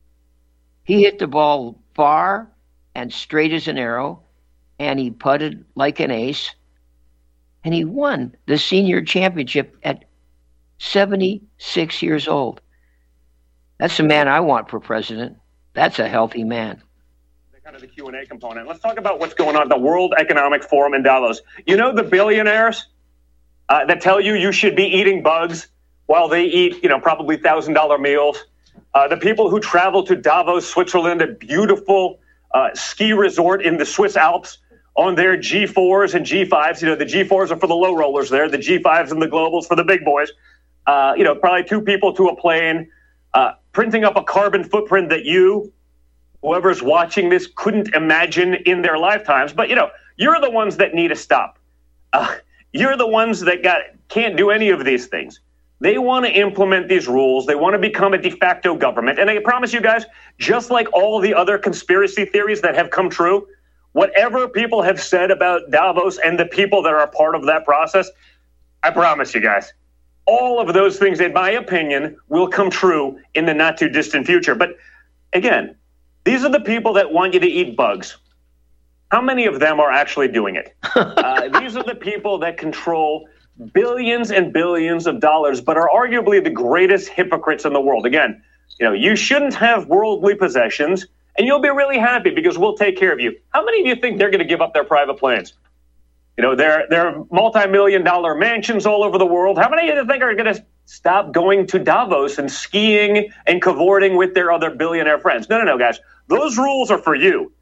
[SPEAKER 3] He hit the ball far and straight as an arrow, and he putted like an ace, and he won the senior championship at seventy-six years old. That's the man I want for president. That's a healthy man.
[SPEAKER 2] Kind of the Q and A component. Let's talk about what's going on at the World Economic Forum in Davos. You know the billionaires uh, that tell you you should be eating bugs while they eat, you know, probably one thousand dollars meals. Uh, the people who travel to Davos, Switzerland, a beautiful uh, ski resort in the Swiss Alps on their G fours and G fives. You know, the G fours are for the low rollers there. The G fives and the globals for the big boys. Uh, you know, probably two people to a plane. Uh, printing up a carbon footprint that you, whoever's watching this, couldn't imagine in their lifetimes. But, you know, you're the ones that need to stop. Uh, you're the ones that got can't do any of these things. They want to implement these rules. They want to become a de facto government. And I promise you guys, just like all the other conspiracy theories that have come true, whatever people have said about Davos and the people that are a part of that process, I promise you guys, all of those things, in my opinion, will come true in the not too distant future. But again, these are the people that want you to eat bugs. How many of them are actually doing it? uh, these are the people that control billions and billions of dollars, but are arguably the greatest hypocrites in the world. Again, you know, you shouldn't have worldly possessions, and you'll be really happy because we'll take care of you. How many of you think they're going to give up their private planes? You know, they're, they're multi-million dollar mansions all over the world. How many of you think are going to stop going to Davos and skiing and cavorting with their other billionaire friends? No, no, no, guys. Those rules are for you.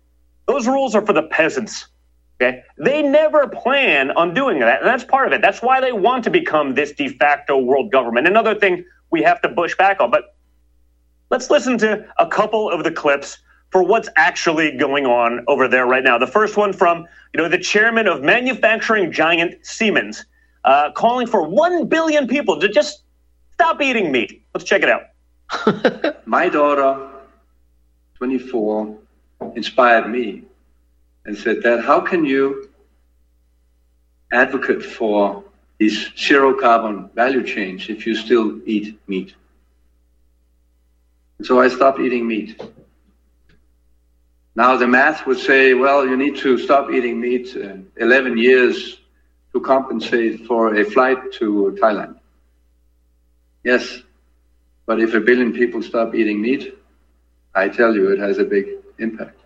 [SPEAKER 2] Those rules are for the peasants. Okay, they never plan on doing that, and that's part of it. That's why they want to become this de facto world government. Another thing we have to push back on. But let's listen to a couple of the clips for what's actually going on over there right now. The first one from, you know, the chairman of manufacturing giant Siemens, uh, calling for one billion people to just stop eating meat. Let's check it out.
[SPEAKER 15] My daughter, twenty-four, inspired me and said, Dad, how can you advocate for these zero carbon value chains if you still eat meat? And so I stopped eating meat. Now the math would say, well, you need to stop eating meat uh, eleven years to compensate for a flight to Thailand. Yes, but if a billion people stop eating meat, I tell you, it has a big impact.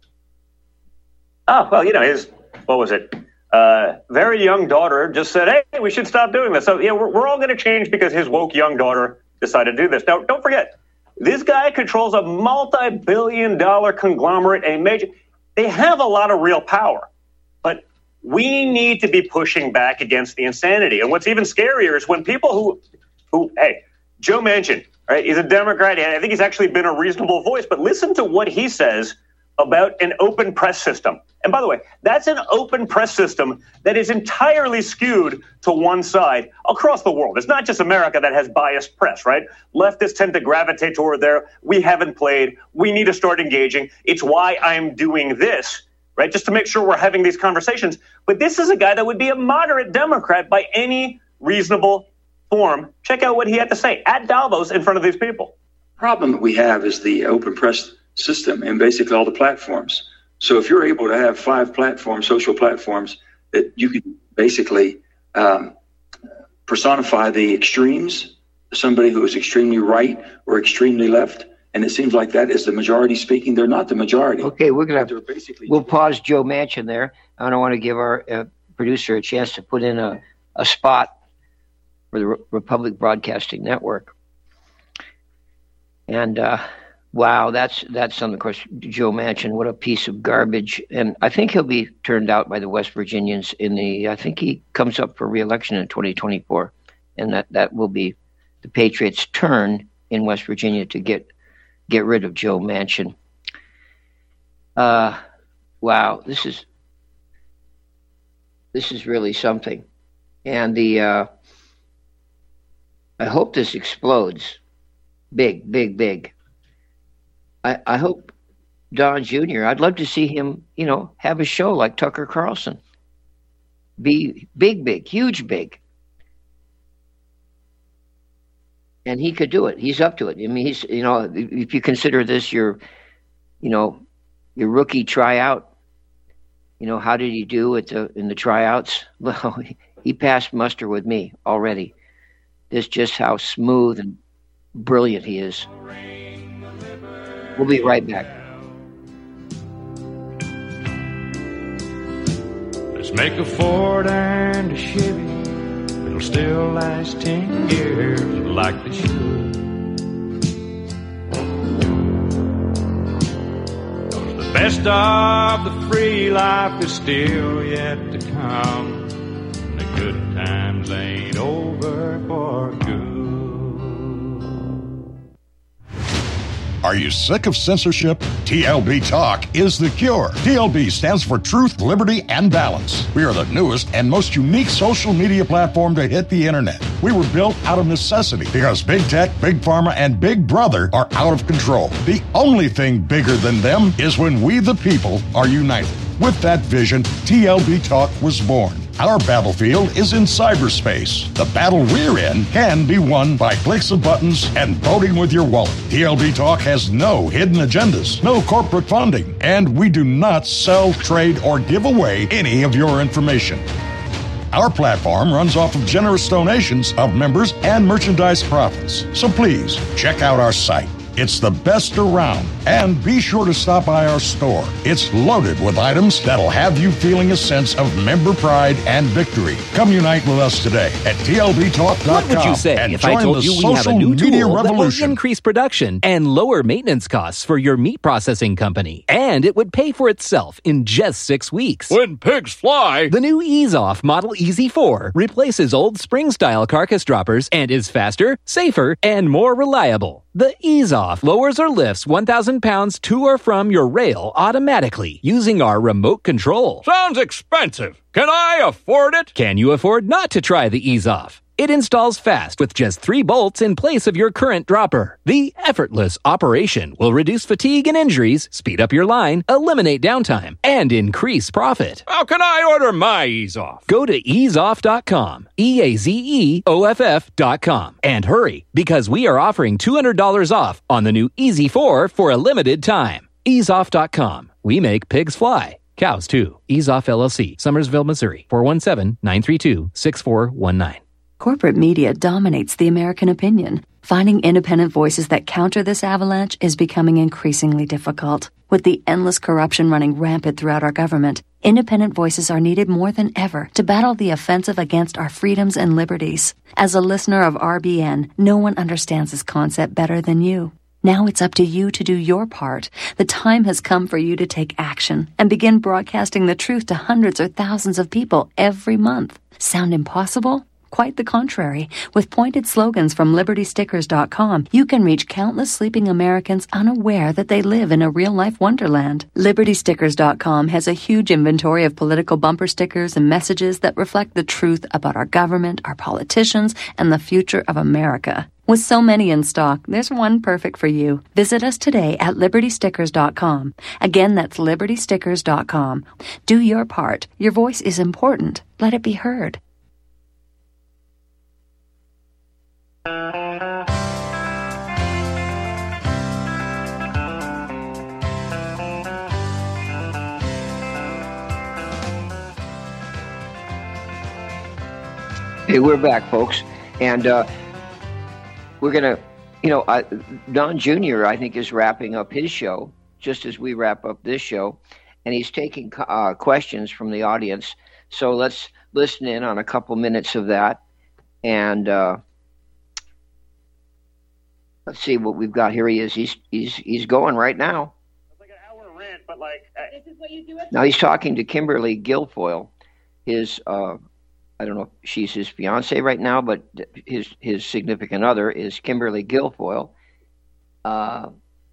[SPEAKER 2] Oh, well, you know, his, what was it? Uh, very young daughter just said, hey, we should stop doing this. So, yeah, we're, we're all going to change because his woke young daughter decided to do this. Now, don't forget, this guy controls a multi-billion dollar conglomerate, a major, they have a lot of real power, but we need to be pushing back against the insanity. And what's even scarier is when people who, who, hey, Joe Manchin, right? He's a Democrat. I think he's actually been a reasonable voice, but listen to what he says about an open press system. And by the way, that's an open press system that is entirely skewed to one side across the world. It's not just America that has biased press, right? Leftists tend to gravitate toward there. We haven't played. We need to start engaging. It's why I'm doing this, right? Just to make sure we're having these conversations. But this is a guy that would be a moderate Democrat by any reasonable form. Check out what he had to say at Davos in front of these people.
[SPEAKER 16] The problem that we have is the open press system and basically all the platforms. So if you're able to have five platforms, social platforms, that you can basically um, personify the extremes, somebody who is extremely right or extremely left, and it seems like that is the majority speaking. They're not the majority.
[SPEAKER 3] Okay, we're gonna have, we'll pause Joe Manchin there. I don't want to give our uh, producer a chance to put in a, a spot for the Re- Republic Broadcasting Network. And uh, wow, that's that's something. Of course, Joe Manchin, what a piece of garbage. And I think he'll be turned out by the West Virginians in the. I think he comes up for re-election in twenty twenty-four, and that, that will be the Patriots' turn in West Virginia to get get rid of Joe Manchin. Uh, wow, this is this is really something, and the. Uh, I hope this explodes, big, big, big. I, I hope Don Junior, I'd love to see him, you know, have a show like Tucker Carlson. Be big, big, huge, big. And he could do it. He's up to it. I mean, he's, you know, if you consider this your, you know, your rookie tryout, you know, how did he do at the, in the tryouts? Well, he passed muster with me already. This just how smooth and brilliant he is. We'll be right back.
[SPEAKER 1] Let's make a Ford and a Chevy. It'll still last ten years like they should. 'Cause the best of the free life is still yet to come. And the good times ain't over for good.
[SPEAKER 6] Are you sick of censorship? T L B Talk is the cure. T L B stands for Truth, Liberty, and Balance. We are the newest and most unique social media platform to hit the internet. We were built out of necessity because Big Tech, Big Pharma, and Big Brother are out of control. The only thing bigger than them is when we, the people, are united. With that vision, T L B Talk was born. Our battlefield is in cyberspace. The battle we're in can be won by clicks of buttons and voting with your wallet. T L B Talk has no hidden agendas, no corporate funding, and we do not sell, trade, or give away any of your information. Our platform runs off of generous donations of members and merchandise profits. So please check out our site, It's the best around. And be sure to stop by our store. It's loaded with items that'll have you feeling a sense of member pride and victory. Come unite with us today at T L B talk dot com.
[SPEAKER 17] What would you say
[SPEAKER 6] and
[SPEAKER 17] if I told you we have a new tool that will increase production and lower maintenance costs for your meat processing company? And it would pay for itself in just six weeks.
[SPEAKER 1] When pigs fly!
[SPEAKER 17] The new Ease Off Model E Z four replaces old spring-style carcass droppers and is faster, safer, and more reliable. The Ease Off lowers or lifts one thousand pounds to or from your rail automatically using our remote control.
[SPEAKER 1] Sounds expensive. Can I afford it?
[SPEAKER 17] Can you afford not to try the Ease Off? It installs fast with just three bolts in place of your current dropper. The effortless operation will reduce fatigue and injuries, speed up your line, eliminate downtime, and increase profit.
[SPEAKER 1] How can I order my Ease Off?
[SPEAKER 17] Go to ease off dot com, E A Z E O F F dot com, and hurry because we are offering two hundred dollars off on the new E Z four for a limited time. ease off dot com. We make pigs fly. Cows, too. Ease Off L L C, Summersville, Missouri, four one seven, nine three two, six four one nine.
[SPEAKER 18] Corporate media dominates the American opinion. Finding independent voices that counter this avalanche is becoming increasingly difficult. With the endless corruption running rampant throughout our government, independent voices are needed more than ever to battle the offensive against our freedoms and liberties. As a listener of R B N, no one understands this concept better than you. Now it's up to you to do your part. The time has come for you to take action and begin broadcasting the truth to hundreds or thousands of people every month. Sound impossible? Quite the contrary. With pointed slogans from liberty stickers dot com, you can reach countless sleeping Americans unaware that they live in a real-life wonderland. liberty stickers dot com has a huge inventory of political bumper stickers and messages that reflect the truth about our government, our politicians, and the future of America. With so many in stock, there's one perfect for you. Visit us today at liberty stickers dot com. Again, that's liberty stickers dot com. Do your part. Your voice is important. Let it be heard.
[SPEAKER 3] Hey, we're back, folks, and uh, we're gonna, you know, uh, Don Junior I think is wrapping up his show just as we wrap up this show, and he's taking uh, questions from the audience. So let's listen in on a couple minutes of that, and uh, let's see what we've got here. He is. He's he's he's going right now.
[SPEAKER 2] It's like an hour rant, but like uh,
[SPEAKER 5] this is what you do.
[SPEAKER 3] Now he's talking to Kimberly Guilfoyle, his. Uh, I don't know if she's his fiance right now, but his his significant other is Kimberly Guilfoyle. Uh,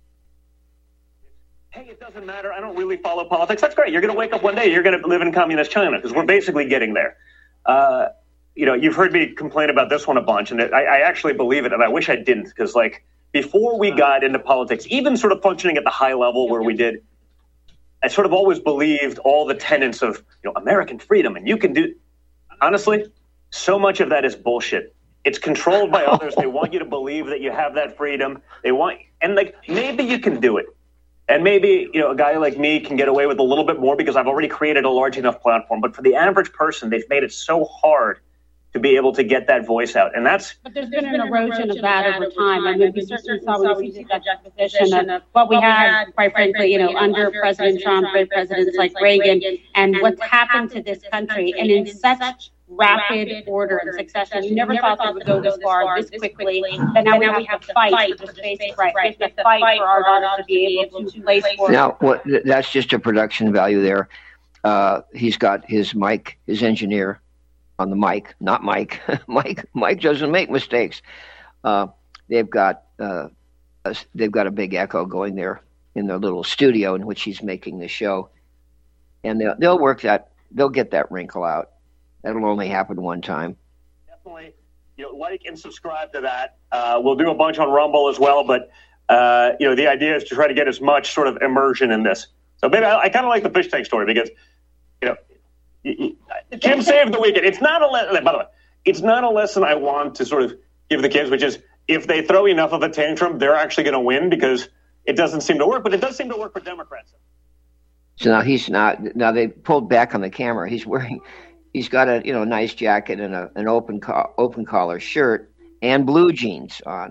[SPEAKER 2] hey, it doesn't matter. I don't really follow politics. That's great. You're going to wake up one day. You're going to live in communist China because we're basically getting there. Uh, you know, you've heard me complain about this one a bunch, and it, I, I actually believe it, and I wish I didn't because, like, before we got into politics, even sort of functioning at the high level where we did, I sort of always believed all the tenets of, you know, American freedom, and you can do. Honestly, so much of that is bullshit. It's controlled by others. They want you to believe that you have that freedom. They want, and like maybe you can do it, and maybe you know a guy like me can get away with a little bit more because I've already created a large enough platform. But for the average person, they've made it so hard to be able to get that voice out, and that's.
[SPEAKER 19] But there's been an erosion of that over time. I mean, we certainly saw when we see that juxtaposition of what we had, quite frankly, you know, under President Trump, presidents like Reagan, and what's happened to this country, and in such rapid order and succession. You never thought that would go this far, this quickly. But now we have to fight for this basic right. We have to fight for our daughters to be able to place for.
[SPEAKER 3] Now, what? That's just a production value there. Uh, he's got his mic, his engineer. On the mic, not Mike. Mike, Mike doesn't make mistakes. Uh, they've got uh, a, they've got a big echo going there in their little studio in which he's making the show, and they'll they'll work that. They'll get that wrinkle out. That'll only happen one time.
[SPEAKER 2] Definitely, you know, like and subscribe to that. Uh, we'll do a bunch on Rumble as well, but uh, you know, the idea is to try to get as much sort of immersion in this. So maybe I, I kind of like the fish tank story because you know. Kim saved the weekend. It's not a lesson. By the way, it's not a lesson I want to sort of give the kids, which is if they throw enough of a tantrum, they're actually going to win because it doesn't seem to work. But it does seem to work for Democrats.
[SPEAKER 3] So now he's not. Now they pulled back on the camera. He's wearing. He's got a you know nice jacket and a, an open co- open collar shirt and blue jeans on.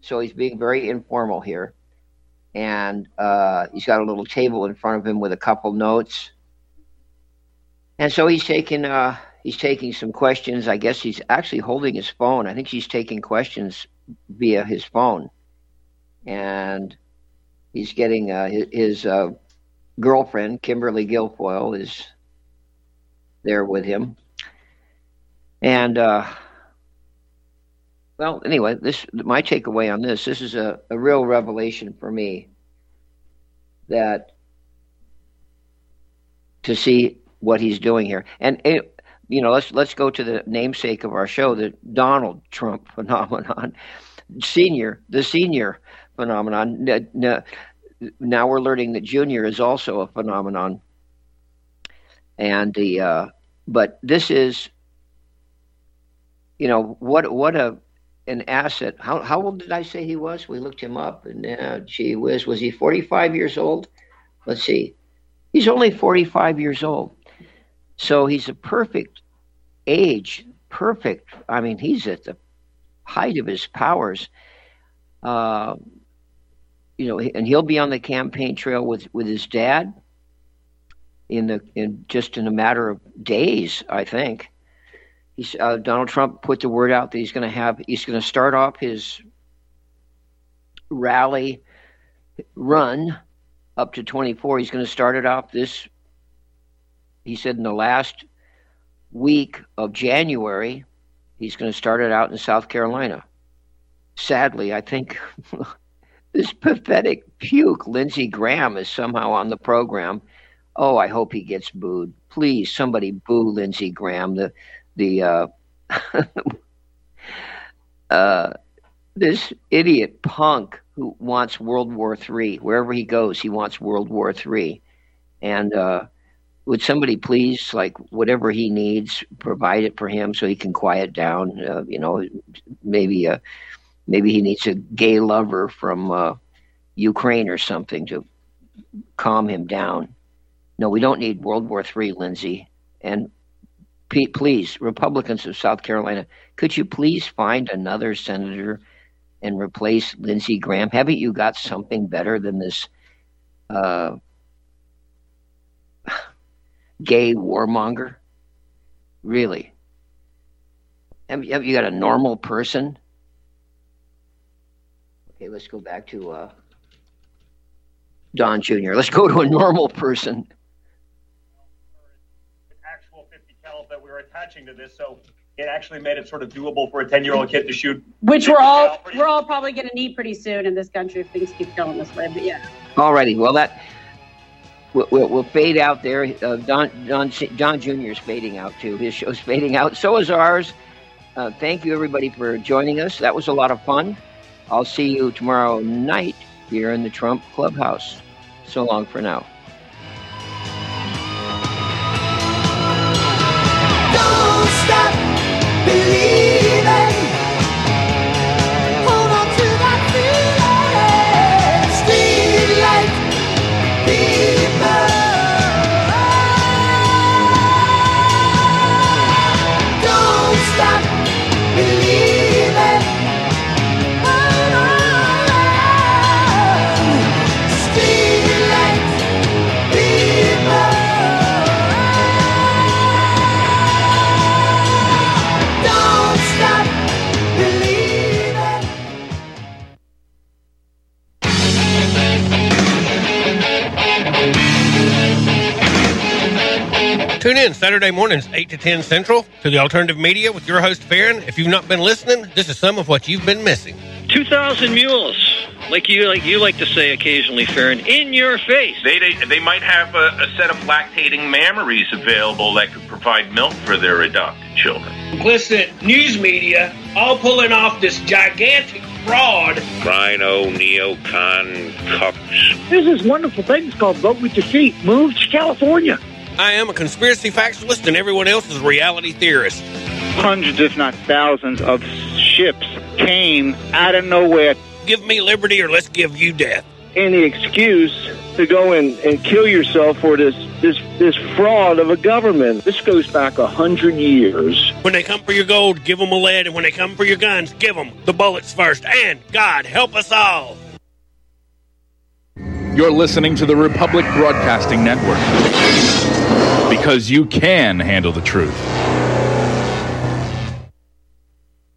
[SPEAKER 3] So he's being very informal here. And uh, he's got a little table in front of him with a couple notes. And so he's taking uh, he's taking some questions. I guess he's actually holding his phone. I think he's taking questions via his phone. And he's getting uh, his, his uh, girlfriend, Kimberly Guilfoyle, is there with him. And, uh, well, anyway, this my takeaway on this, this is a, a real revelation for me that to see what he's doing here. And, it, you know, let's let's go to the namesake of our show, the Donald Trump phenomenon, senior, the senior phenomenon. Now we're learning that Junior is also a phenomenon. And the, uh, but this is, you know, what what a an asset. How how old did I say he was? We looked him up, and uh, gee whiz, was he forty-five years old? Let's see. He's only forty-five years old. So he's a perfect age, perfect. I mean, he's at the height of his powers. Uh, you know, and he'll be on the campaign trail with, with his dad in the in just in a matter of days, I think. He's, uh, Donald Trump put the word out that he's going to have, he's going to start off his rally run up to twenty-four. He's going to start it off this, he said, in the last week of January. He's going to start it out in South Carolina. Sadly, I think this pathetic puke, Lindsey Graham, is somehow on the program. Oh, I hope he gets booed. Please, somebody boo Lindsey Graham. The The uh, uh, this idiot punk who wants World War Three. Wherever he goes, he wants World War Three. And uh, would somebody please, like, whatever he needs, provide it for him so he can quiet down? Uh, you know, maybe uh, maybe he needs a gay lover from uh, Ukraine or something to calm him down. No, we don't need World War Three, Lindsey. And please, Republicans of South Carolina, could you please find another senator and replace Lindsey Graham? Haven't you got something better than this uh, gay warmonger? Really? Have you, have you got a normal person? Okay, let's go back to uh, Don Junior Let's go to a normal person.
[SPEAKER 2] That we were attaching to this, so it actually made it sort of doable for a ten-year-old kid to shoot.
[SPEAKER 19] Which we're all we're all probably going to need pretty soon in this country if things keep going this way. But yeah.
[SPEAKER 3] All righty. Well, that we'll, we'll, we'll fade out there. Uh, Don Don Don Junior is fading out too. His show's fading out. So is ours. Uh, thank you everybody for joining us. That was a lot of fun. I'll see you tomorrow night here in the Trump Clubhouse. So long for now.
[SPEAKER 20] Don't stop believing. Hold on to that feeling. Street light people. Don't stop believing. Oh, street light people.
[SPEAKER 21] Tune in Saturday mornings, eight to ten Central, to the Alternative Media with your host, Farron. If you've not been listening, this is some of what you've been missing.
[SPEAKER 22] two thousand mules, like you like you like to say occasionally, Farron, in your face.
[SPEAKER 23] They they, they might have a, a set of lactating mammaries available that could provide milk for their adopted children.
[SPEAKER 24] Complicit news media all pulling off this gigantic fraud.
[SPEAKER 23] Rhino, neocon, cucks.
[SPEAKER 24] There's this wonderful thing called Vote with Your Feet. Move to California.
[SPEAKER 21] I am a conspiracy factualist, and everyone else is a reality theorist.
[SPEAKER 25] Hundreds, if not thousands, of ships came out of nowhere.
[SPEAKER 21] Give me liberty or let's give you death.
[SPEAKER 25] Any excuse to go and, and kill yourself for this, this, this fraud of a government. This goes back a hundred years.
[SPEAKER 24] When they come for your gold, give them a lead, and when they come for your guns, give them the bullets first. And God help us all.
[SPEAKER 4] You're listening to the Republic Broadcasting Network, because you can handle the truth.